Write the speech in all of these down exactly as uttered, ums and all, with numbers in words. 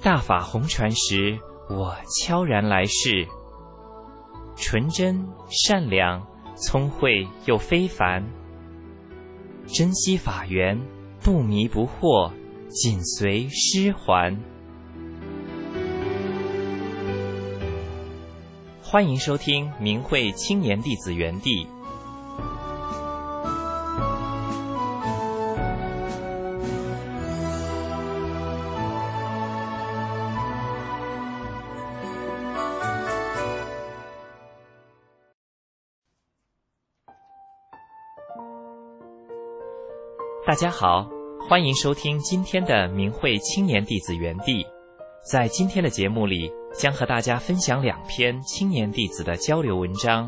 大法红传时，我悄然来世，纯真善良，聪慧又非凡，珍惜法缘，不迷不惑，紧随师还。欢迎收听明慧青年弟子园地。大家好，欢迎收听今天的明慧青年弟子园地。在今天的节目里，将和大家分享两篇青年弟子的交流文章。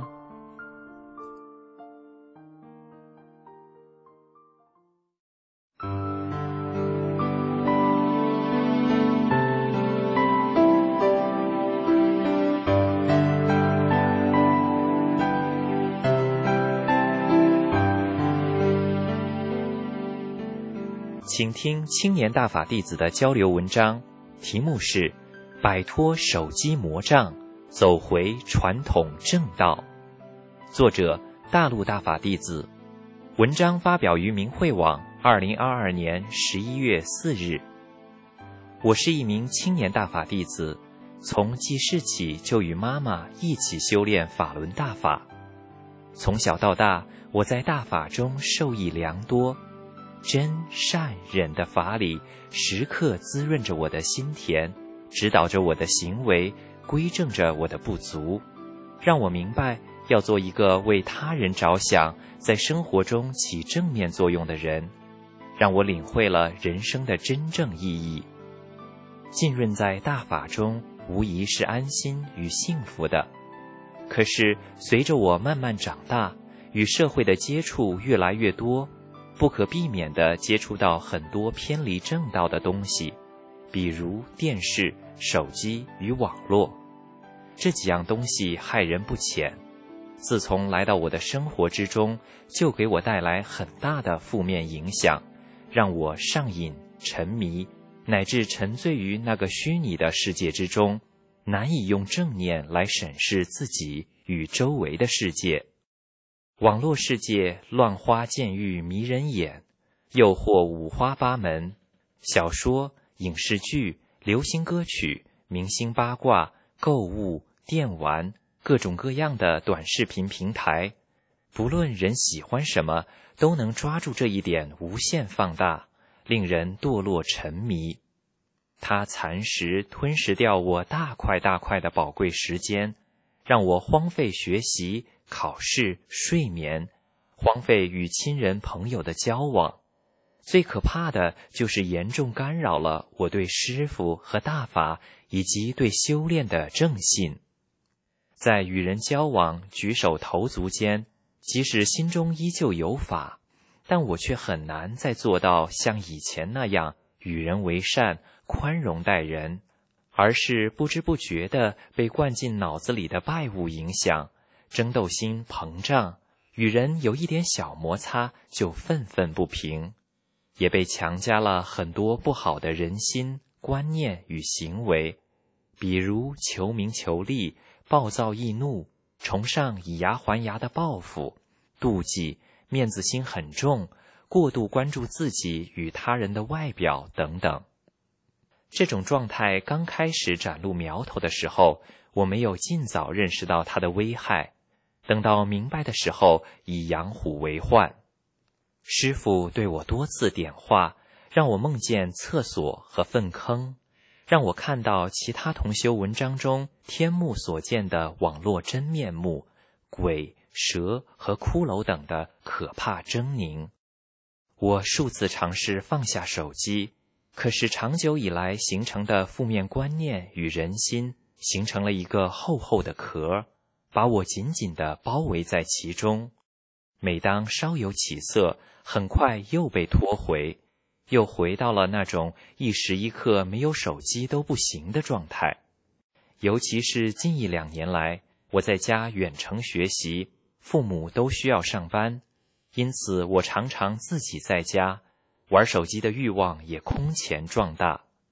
请听青年大法弟子的交流文章，题目是摆脱手机魔障，走回传统正道。作者大陆大法弟子，文章发表于明慧网二零二二年十一月四日。我是一名青年大法弟子，从记事起就与妈妈一起修炼法轮大法。从小到大，我在大法中受益良多，真善忍的法理时刻滋润着我的心田，指导着我的行为，规正着我的不足，让我明白要做一个为他人着想，在生活中起正面作用的人，让我领会了人生的真正意义。浸润在大法中，无疑是安心与幸福的。可是随着我慢慢长大，与社会的接触越来越多，不可避免地接触到很多偏离正道的东西，比如电视、手机与网络。这几样东西害人不浅，自从来到我的生活之中，就给我带来很大的负面影响，让我上瘾、沉迷，乃至沉醉于那个虚拟的世界之中，难以用正念来审视自己与周围的世界。网络世界乱花渐欲迷人眼，诱惑五花八门，小说、影视剧、流行歌曲、明星八卦、购物、电玩，各种各样的短视频平台，不论人喜欢什么，都能抓住这一点无限放大，令人堕落沉迷。它蚕食吞噬掉我大块大块的宝贵时间，让我荒废学习、考试、睡眠，荒废与亲人朋友的交往。最可怕的就是严重干扰了我对师父和大法以及对修炼的正信。在与人交往、举手投足间，即使心中依旧有法，但我却很难再做到像以前那样与人为善、宽容待人，而是不知不觉地被灌进脑子里的拜物影响，争斗心膨胀，与人有一点小摩擦就愤愤不平，也被强加了很多不好的人心、观念与行为，比如求名求利、暴躁易怒、崇尚以牙还牙的报复、妒忌、面子心很重、过度关注自己与他人的外表等等。这种状态刚开始展露苗头的时候，我没有尽早认识到它的危害，等到明白的时候，已养虎为患。师父对我多次点化，让我梦见厕所和粪坑，让我看到其他同修文章中天目所见的网络真面目，鬼、蛇和骷髅等的可怕狰狞。我数次尝试放下手机，可是长久以来形成的负面观念与人心，形成了一个厚厚的壳，把我紧紧地包围在其中。每当稍有起色，很快又被拖回，又回到了那种一时一刻没有手机都不行的状态。尤其是近一两年来，我在家远程学习，父母都需要上班，因此我常常自己在家，玩手机的欲望也空前壮大。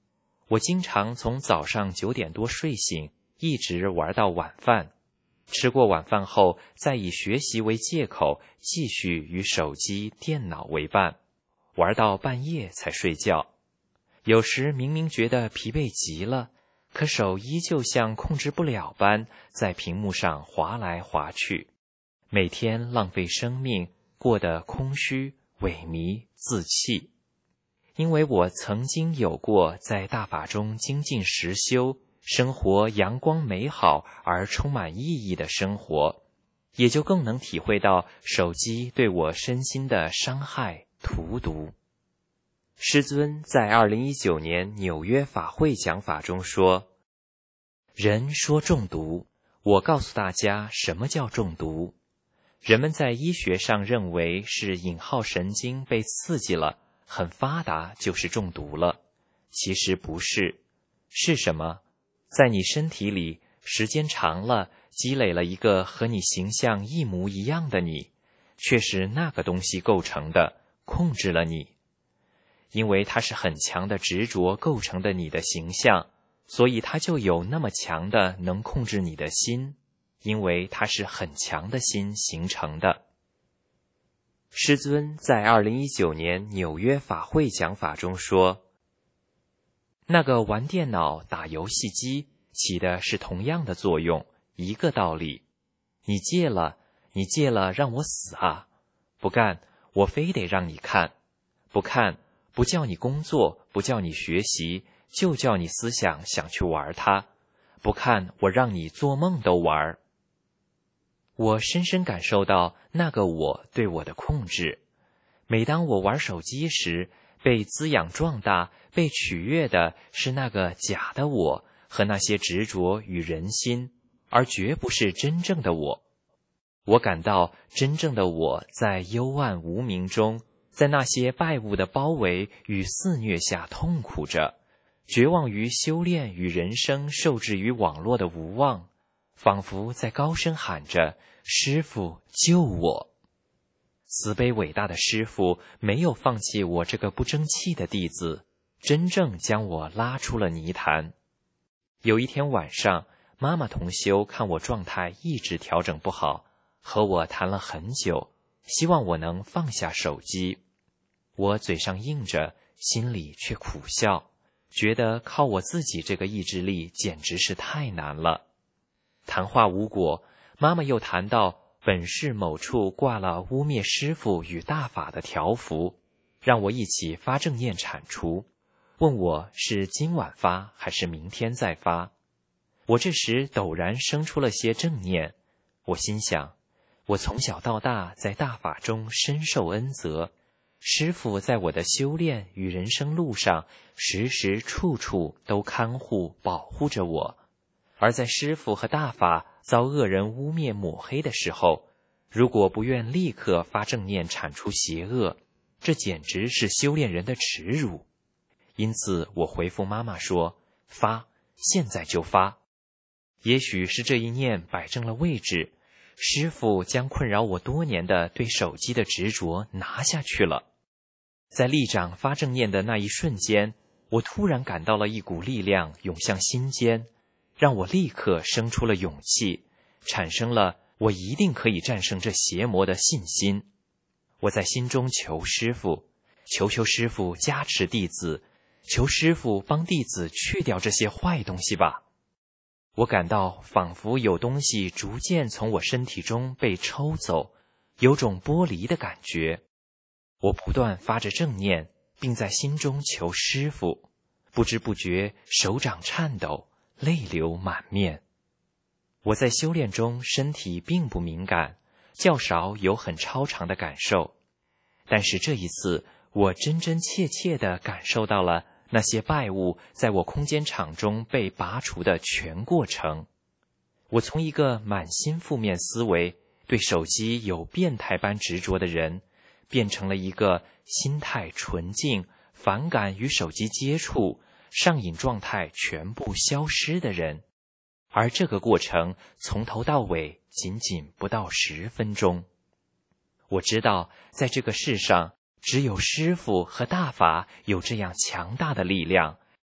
我经常从早上九点多睡醒，一直玩到晚饭。吃过晚饭后，再以学习为借口，继续与手机、电脑为伴，玩到半夜才睡觉。有时明明觉得疲惫极了，可手依旧像控制不了般在屏幕上滑来滑去。每天浪费生命，过得空虚、萎靡、自弃。因为我曾经有过在大法中精进实修，生活阳光美好而充满意义的生活，也就更能体会到手机对我身心的伤害荼毒。师尊在二零一九年纽约法会讲法中说，人说中毒，我告诉大家什么叫中毒。人们在医学上认为是引号神经被刺激了，很发达就是中毒了。其实不是。是什么？在你身体里时间长了，积累了一个和你形象一模一样的你，却是那个东西构成的，控制了你。因为它是很强的执着构成的你的形象，所以它就有那么强的能控制你的心，因为它是很强的心形成的。师尊在二零一九年纽约法会讲法中说，那个玩电脑、打游戏机起的是同样的作用，一个道理。你戒了，你戒了让我死啊！不干，我非得让你看。不看，不叫你工作，不叫你学习，就叫你思想想去玩它。不看，我让你做梦都玩。我深深感受到那个我对我的控制。每当我玩手机时，被滋养壮大、被取悦的是那个假的我和那些执着与人心，而绝不是真正的我。我感到真正的我在幽暗无明中，在那些拜物的包围与肆虐下痛苦着，绝望于修炼与人生受制于网络的无望，仿佛在高声喊着，师父救我。慈悲伟大的师父没有放弃我这个不争气的弟子，真正将我拉出了泥潭。有一天晚上，妈妈同修看我状态一直调整不好，和我谈了很久，希望我能放下手机。我嘴上应着，心里却苦笑，觉得靠我自己这个意志力简直是太难了。谈话无果，妈妈又谈到本市某处挂了污蔑师父与大法的条幅，让我一起发正念铲除，问我是今晚发还是明天再发。我这时陡然生出了些正念，我心想，我从小到大在大法中深受恩泽，师父在我的修炼与人生路上时时处处都看护保护着我，而在师父和大法遭恶人污蔑抹黑的时候，如果不愿立刻发正念铲除邪恶，这简直是修炼人的耻辱。因此我回复妈妈说，发，现在就发。也许是这一念摆正了位置，师父将困扰我多年的对手机的执着拿下去了。在立掌发正念的那一瞬间，我突然感到了一股力量涌向心间，让我立刻生出了勇气，产生了我一定可以战胜这邪魔的信心。我在心中求师父，求求师父加持弟子，求师父帮弟子去掉这些坏东西吧。我感到仿佛有东西逐渐从我身体中被抽走，有种剥离的感觉。我不断发着正念，并在心中求师父，不知不觉手掌颤抖，泪流满面。我在修炼中身体并不敏感，较少有很超常的感受，但是这一次我真真切切地感受到了那些败物在我空间场中被拔除的全过程。我从一个满心负面思维、对手机有变态般执着的人，变成了一个心态纯净、反感与手机接触、上瘾状态全部消失的人。而这个过程从头到尾仅仅不到十分钟。我知道在这个世上，只有师父和大法有这样强大的力量，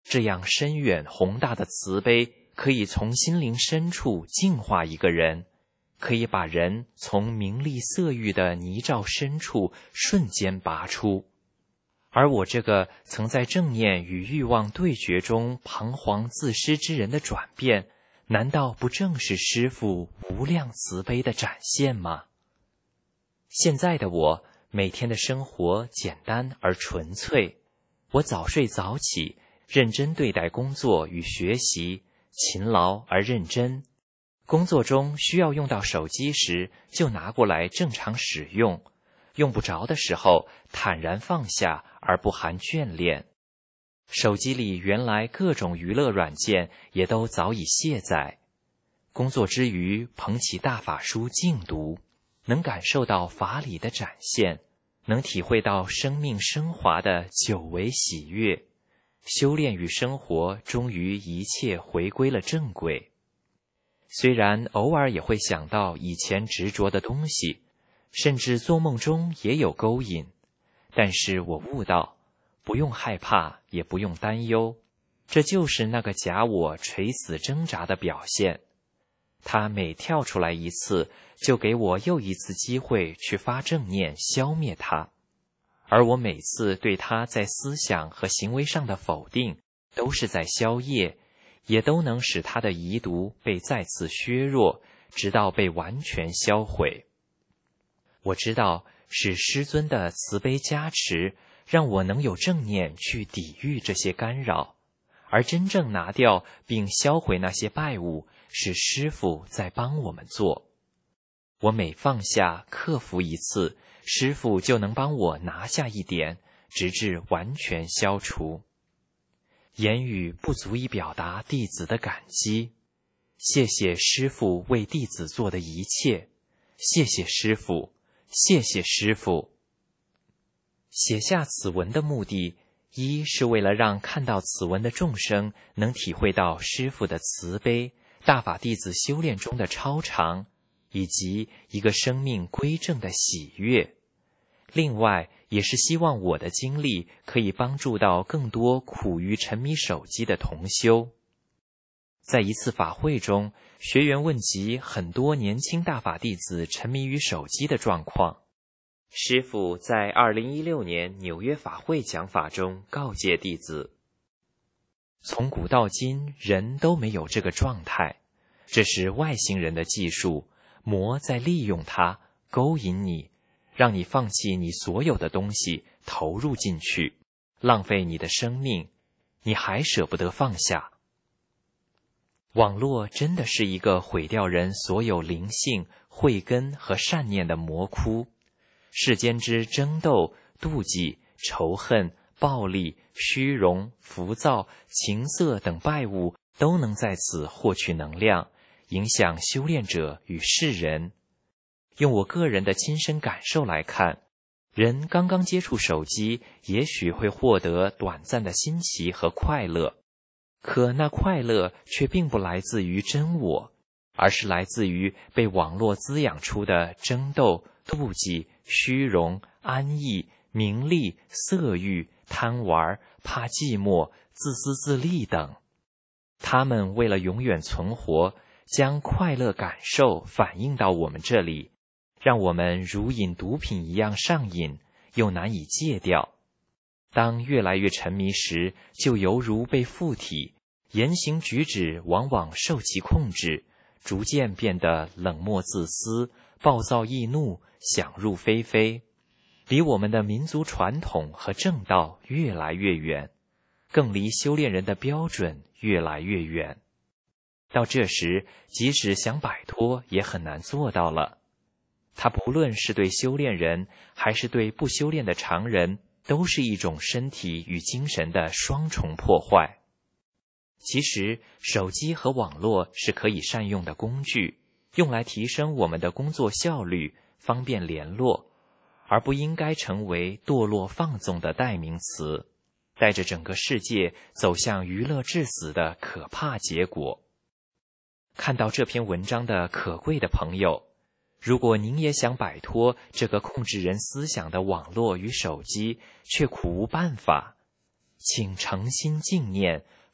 这样深远宏大的慈悲，可以从心灵深处净化一个人，可以把人从名利色欲的泥沼深处瞬间拔出。而我这个曾在正念与欲望对决中彷徨自失之人的转变，难道不正是师父无量慈悲的展现吗？现在的我，每天的生活简单而纯粹，我早睡早起，认真对待工作与学习，勤劳而认真。工作中需要用到手机时，就拿过来正常使用，用不着的时候坦然放下而不含眷恋。手机里原来各种娱乐软件也都早已卸载。工作之余捧起大法书静读，能感受到法理的展现，能体会到生命升华的久违喜悦。修炼与生活终于一切回归了正轨。虽然偶尔也会想到以前执着的东西，甚至做梦中也有勾引，但是我悟到，不用害怕，也不用担忧，这就是那个假我垂死挣扎的表现。他每跳出来一次，就给我又一次机会去发正念消灭它，而我每次对他在思想和行为上的否定，都是在消业，也都能使他的遗毒被再次削弱，直到被完全销毁。我知道是师尊的慈悲加持，让我能有正念去抵御这些干扰，而真正拿掉并销毁那些败物，是师父在帮我们做。我每放下克服一次，师父就能帮我拿下一点，直至完全消除。言语不足以表达弟子的感激，谢谢师父为弟子做的一切，谢谢师父，谢谢师父。写下此文的目的，一是为了让看到此文的众生能体会到师父的慈悲，大法弟子修炼中的超常，以及一个生命归正的喜悦。另外，也是希望我的经历可以帮助到更多苦于沉迷手机的同修。在一次法会中，学员问及很多年轻大法弟子沉迷于手机的状况。师父在二零一六年纽约法会讲法中告诫弟子，从古到今人都没有这个状态，这是外星人的技术，魔在利用它，勾引你，让你放弃你所有的东西，投入进去，浪费你的生命，你还舍不得放下。网络真的是一个毁掉人所有灵性、慧根和善念的魔窟。世间之争斗、妒忌、仇恨、暴力、虚荣、浮躁、情色等败物，都能在此获取能量，影响修炼者与世人。用我个人的亲身感受来看，人刚刚接触手机，也许会获得短暂的新奇和快乐，可那快乐却并不来自于真我，而是来自于被网络滋养出的争斗、妒忌、虚荣、安逸、名利、色欲、贪玩、怕寂寞、自私自利等。他们为了永远存活，将快乐感受反映到我们这里，让我们如饮毒品一样上瘾，又难以戒掉。当越来越沉迷时，就犹如被附体，言行举止往往受其控制，逐渐变得冷漠自私、暴躁易怒、想入非非，离我们的民族传统和正道越来越远，更离修炼人的标准越来越远。到这时，即使想摆脱，也很难做到了。它不论是对修炼人，还是对不修炼的常人，都是一种身体与精神的双重破坏。其实，手机和网络是可以善用的工具，用来提升我们的工作效率，方便联络，而不应该成为堕落放纵的代名词，带着整个世界走向娱乐致死的可怕结果。看到这篇文章的可贵的朋友，如果您也想摆脱这个控制人思想的网络与手机，却苦无办法，请诚心静念，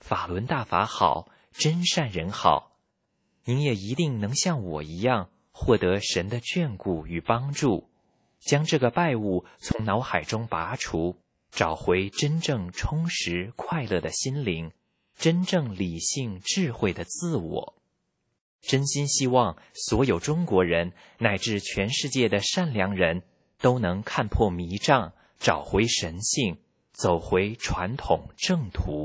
法轮大法好，真善人好，您也一定能像我一样获得神的眷顾与帮助，将这个败物从脑海中拔除，找回真正充实快乐的心灵，真正理性智慧的自我。真心希望所有中国人乃至全世界的善良人都能看破迷障，找回神性，走回传统正途。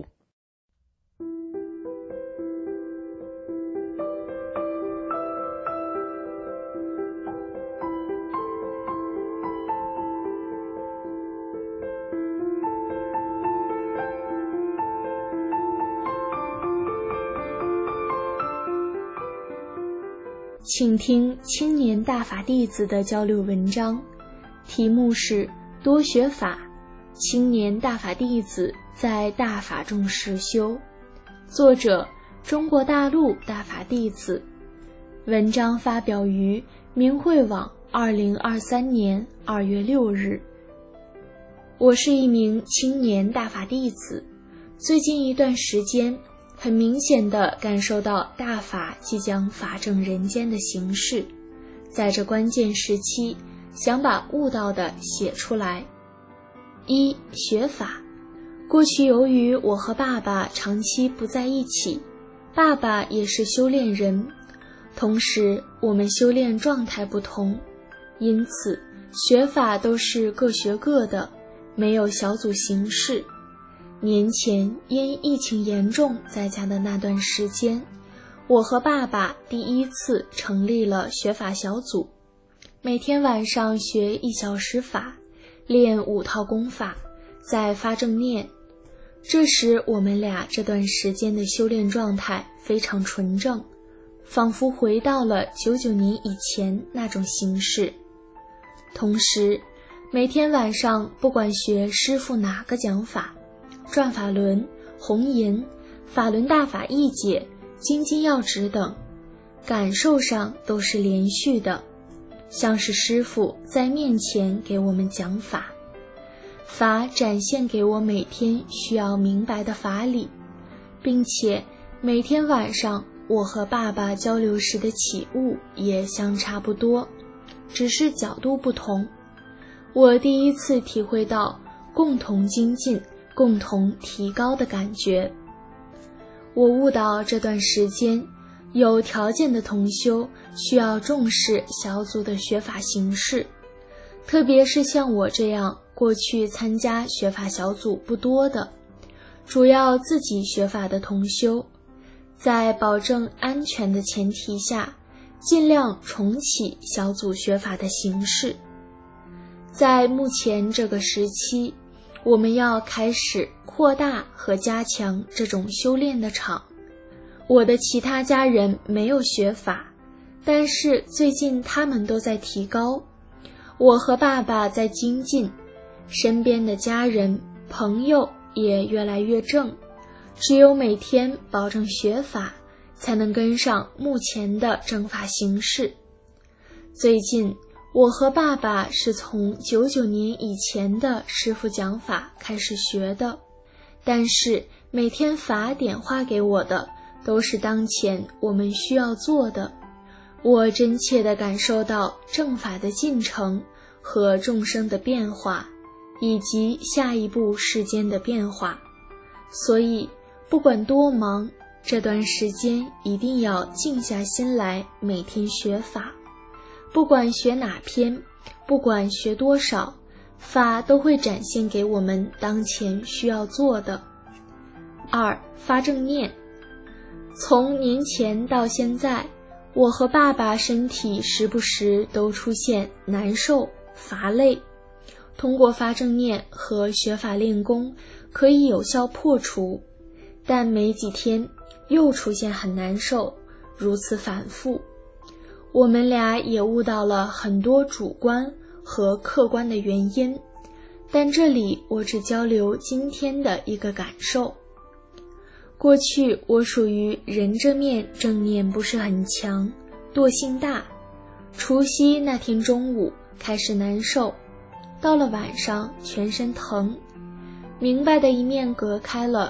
请听青年大法弟子的交流文章，题目是多学法，青年大法弟子在大法中实修，作者中国大陆大法弟子，文章发表于明慧网二零二三年二月六日。我是一名青年大法弟子，最近一段时间很明显地感受到大法即将法正人间的形势，在这关键时期，想把悟到的写出来。一、学法。过去由于我和爸爸长期不在一起，爸爸也是修炼人，同时我们修炼状态不同，因此学法都是各学各的，没有小组形式。年前因疫情严重在家的那段时间，我和爸爸第一次成立了学法小组，每天晚上学一小时法，练五套功法，再发正念。这时我们俩这段时间的修炼状态非常纯正，仿佛回到了九九年以前那种形式。同时每天晚上不管学师父哪个讲法，转法轮、红银、法轮大法义解、精进要旨等，感受上都是连续的，像是师父在面前给我们讲法，法展现给我每天需要明白的法理，并且每天晚上我和爸爸交流时的起悟也相差不多，只是角度不同。我第一次体会到共同精进、共同提高的感觉。我悟到这段时间，有条件的同修需要重视小组的学法形式，特别是像我这样过去参加学法小组不多的，主要自己学法的同修，在保证安全的前提下，尽量重启小组学法的形式。在目前这个时期，我们要开始扩大和加强这种修炼的场。我的其他家人没有学法，但是最近他们都在提高，我和爸爸在精进，身边的家人朋友也越来越正，只有每天保证学法，才能跟上目前的正法形式。最近我和爸爸是从九九年以前的师父讲法开始学的，但是每天法点化给我的都是当前我们需要做的，我真切地感受到正法的进程和众生的变化，以及下一步世间的变化。所以不管多忙，这段时间一定要静下心来每天学法，不管学哪篇，不管学多少，法都会展现给我们当前需要做的。二、发正念。从年前到现在，我和爸爸身体时不时都出现难受、乏累，通过发正念和学法练功可以有效破除，但没几天又出现很难受，如此反复。我们俩也悟到了很多主观和客观的原因，但这里我只交流今天的一个感受。过去我属于人这面正念不是很强，惰性大，除夕那天中午开始难受，到了晚上全身疼，明白的一面隔开了，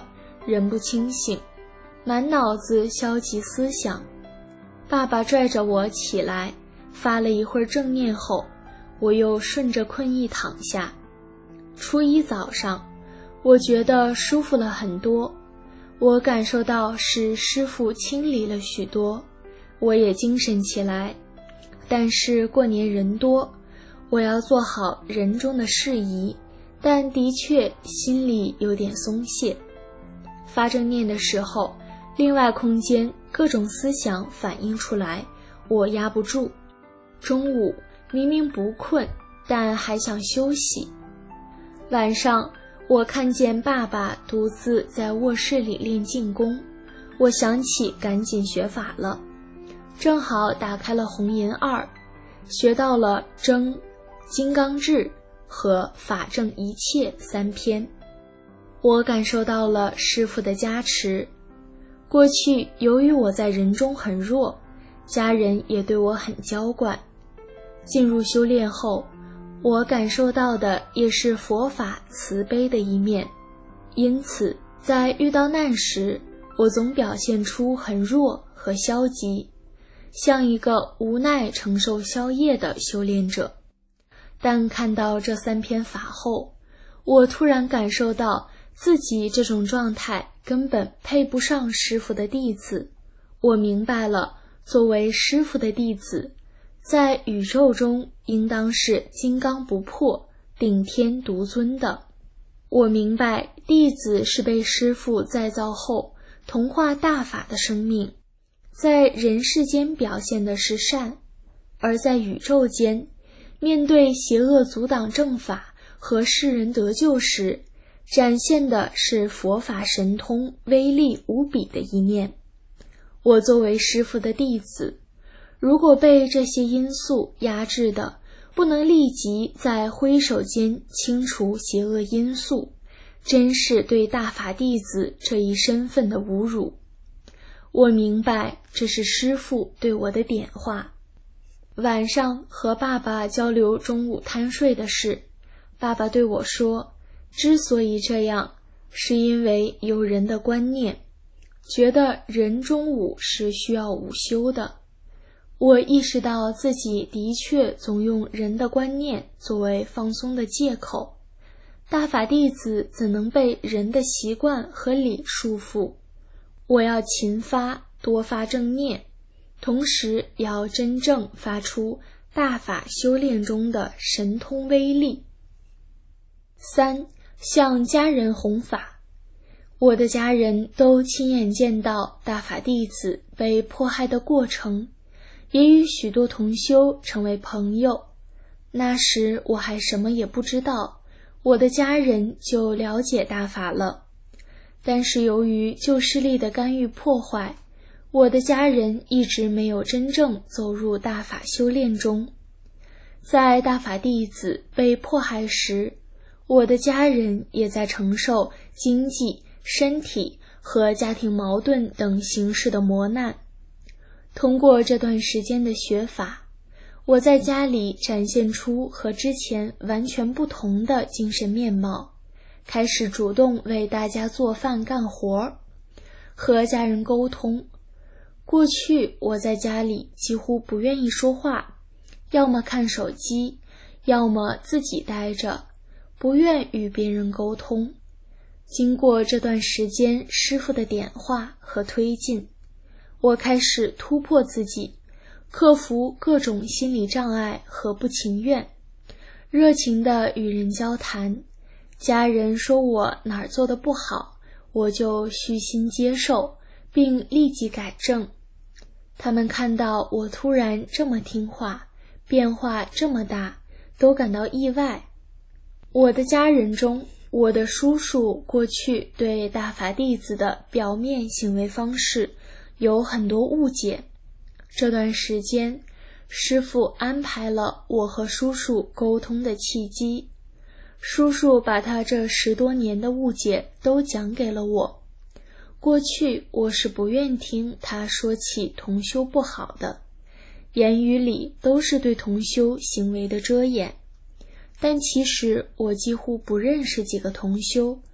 人不清醒，满脑子消极思想。爸爸拽着我起来，发了一会儿正念后，我又顺着困意躺下。初一早上，我觉得舒服了很多，我感受到是师父清理了许多，我也精神起来。但是过年人多，我要做好人中的事宜，但的确心里有点松懈。发正念的时候，另外空间各种思想反映出来，我压不住。中午明明不困，但还想休息。晚上我看见爸爸独自在卧室里练静功，我想起赶紧学法了，正好打开了红岩二，学到了真、金刚智和法正一切三篇。我感受到了师父的加持。过去由于我在人中很弱，家人也对我很娇惯。进入修炼后，我感受到的也是佛法慈悲的一面，因此在遇到难时，我总表现出很弱和消极，像一个无奈承受消业的修炼者。但看到这三篇法后，我突然感受到自己这种状态根本配不上师父的弟子。我明白了，作为师父的弟子，在宇宙中应当是金刚不破、顶天独尊的。我明白，弟子是被师父再造后同化大法的生命，在人世间表现的是善，而在宇宙间，面对邪恶阻挡正法和世人得救时，展现的是佛法神通威力无比的一面。我作为师父的弟子，如果被这些因素压制的，不能立即在挥手间清除邪恶因素，真是对大法弟子这一身份的侮辱。我明白这是师父对我的点化。晚上和爸爸交流中午贪睡的事，爸爸对我说，之所以这样，是因为有人的观念，觉得人中午是需要午休的。我意识到自己的确总用人的观念作为放松的借口，大法弟子怎能被人的习惯和理束缚？我要勤发，多发正念，同时要真正发出大法修炼中的神通威力。三、向家人弘法。我的家人都亲眼见到大法弟子被迫害的过程，也与许多同修成为朋友。那时我还什么也不知道，我的家人就了解大法了。但是由于旧势力的干预破坏，我的家人一直没有真正走入大法修炼中。在大法弟子被迫害时，我的家人也在承受经济、身体和家庭矛盾等形式的磨难。通过这段时间的学法，我在家里展现出和之前完全不同的精神面貌，开始主动为大家做饭干活，和家人沟通。过去我在家里几乎不愿意说话，要么看手机，要么自己待着，不愿与别人沟通。经过这段时间师父的点化和推进，我开始突破自己，克服各种心理障碍和不情愿，热情地与人交谈。家人说我哪儿做得不好，我就虚心接受，并立即改正。他们看到我突然这么听话，变化这么大，都感到意外。我的家人中，我的叔叔过去对大法弟子的表面行为方式有很多误解。这段时间，师父安排了我和叔叔沟通的契机。叔叔把他这十多年的误解都讲给了我。过去我是不愿听他说起同修不好的，言语里都是对同修行为的遮掩。但其实我几乎不认识几个同修，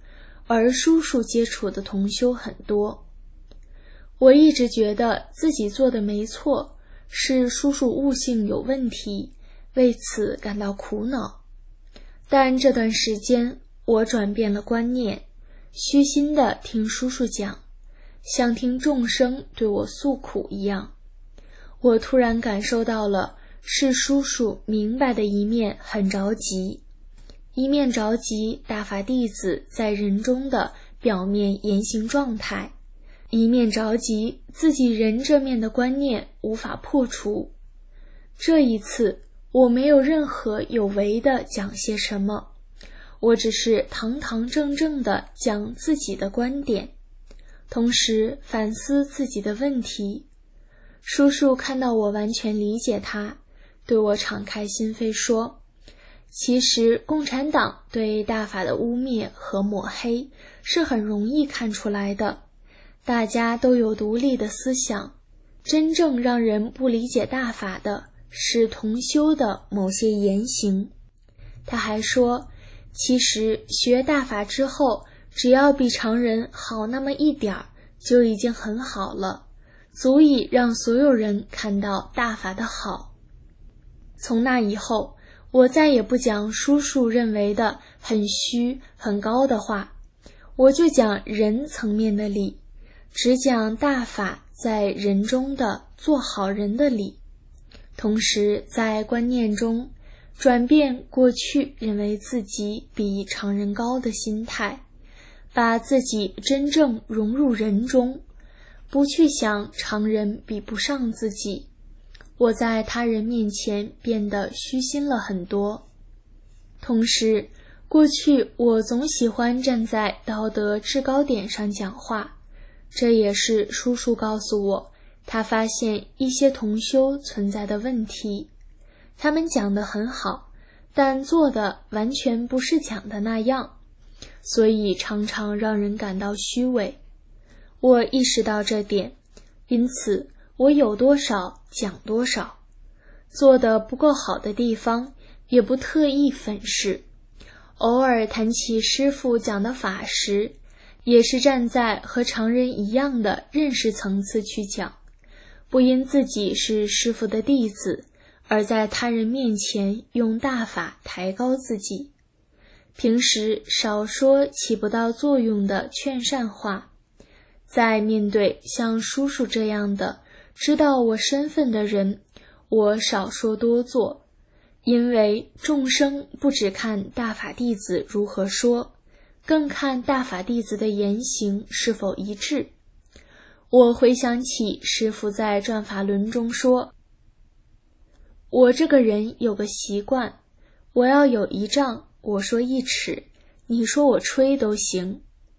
而叔叔接触的同修很多。我一直觉得自己做的没错，是叔叔悟性有问题，为此感到苦恼。但这段时间我转变了观念，虚心地听叔叔讲，像听众生对我诉苦一样。我突然感受到了是叔叔明白的一面很着急，一面着急大法弟子在人中的表面言行状态，一面着急自己人这面的观念无法破除。这一次我没有任何有为的讲些什么，我只是堂堂正正地讲自己的观点，同时反思自己的问题。叔叔看到我完全理解他，对我敞开心扉说，其实共产党对大法的污蔑和抹黑是很容易看出来的，大家都有独立的思想，真正让人不理解大法的是同修的某些言行。他还说，其实学大法之后，只要比常人好那么一点儿，就已经很好了，足以让所有人看到大法的好。从那以后，我再也不讲叔叔认为的很虚很高的话，我就讲人层面的理，只讲大法在人中的做好人的理，同时在观念中转变过去认为自己比常人高的心态，把自己真正融入人中，不去想常人比不上自己。我在他人面前变得虚心了很多。同时，过去我总喜欢站在道德制高点上讲话，这也是叔叔告诉我，他发现一些同修存在的问题。他们讲得很好，但做的完全不是讲的那样，所以常常让人感到虚伪。我意识到这点，因此我有多少讲多少，做得不够好的地方也不特意粉饰。偶尔谈起师父讲的法时，也是站在和常人一样的认识层次去讲，不因自己是师父的弟子，而在他人面前用大法抬高自己。平时少说起不到作用的劝善话，在面对像叔叔这样的知道我身份的人，我少说多做，因为众生不只看大法弟子如何说，更看大法弟子的言行是否一致。我回想起师父在转法轮中说，我这个人有个习惯，我要有一丈，我说一尺，你说我吹都行。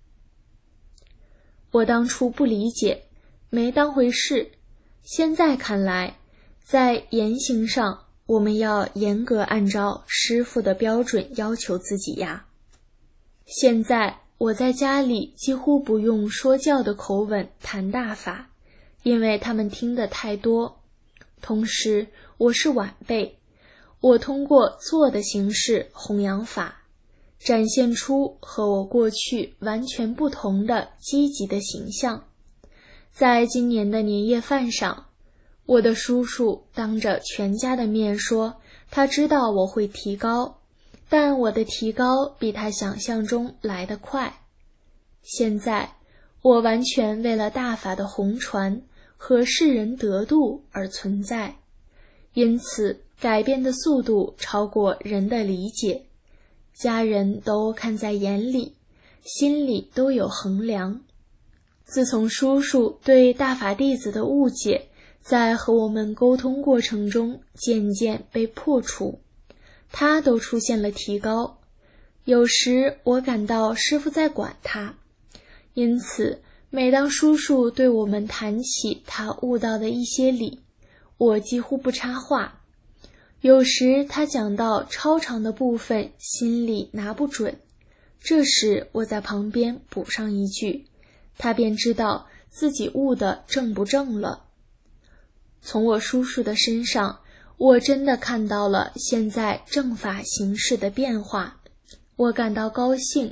我当初不理解，没当回事，现在看来，在言行上我们要严格按照师父的标准要求自己呀。现在我在家里几乎不用说教的口吻谈大法，因为他们听得太多。同时我是晚辈，我通过做的形式弘扬法，展现出和我过去完全不同的积极的形象。在今年的年夜饭上，我的叔叔当着全家的面说，他知道我会提高，但我的提高比他想象中来得快。现在我完全为了大法的弘传和世人得度而存在，因此改变的速度超过人的理解，家人都看在眼里，心里都有衡量。自从叔叔对大法弟子的误解在和我们沟通过程中渐渐被破除，他都出现了提高。有时我感到师父在管他，因此每当叔叔对我们谈起他悟到的一些理，我几乎不插话。有时他讲到超长的部分，心里拿不准，这时我在旁边补上一句，他便知道自己悟得正不正了。从我叔叔的身上，我真的看到了现在正法形势的变化，我感到高兴，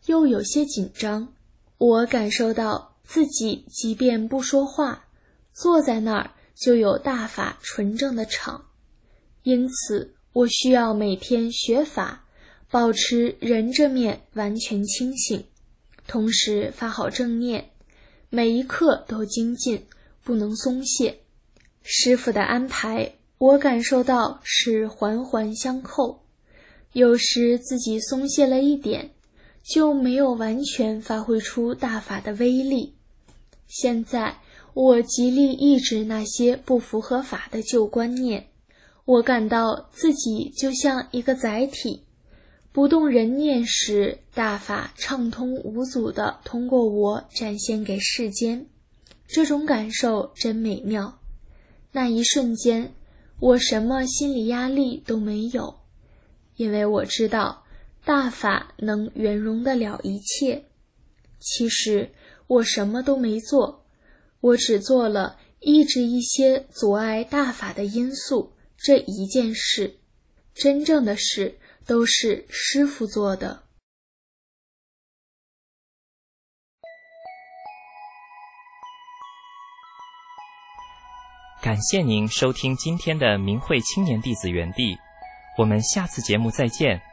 又有些紧张。我感受到自己即便不说话，坐在那儿就有大法纯正的场，因此我需要每天学法，保持人这面完全清醒，同时发好正念，每一刻都精进，不能松懈。师父的安排，我感受到是环环相扣，有时自己松懈了一点，就没有完全发挥出大法的威力。现在我极力抑制那些不符合法的旧观念，我感到自己就像一个载体，不动人念时，大法畅通无阻地通过我展现给世间，这种感受真美妙。那一瞬间，我什么心理压力都没有，因为我知道大法能圆融得了一切。其实我什么都没做，我只做了抑制一些阻碍大法的因素这一件事，真正的事都是师父做的。 感谢您收听今天的明慧青年弟子园地，我们下次节目再见。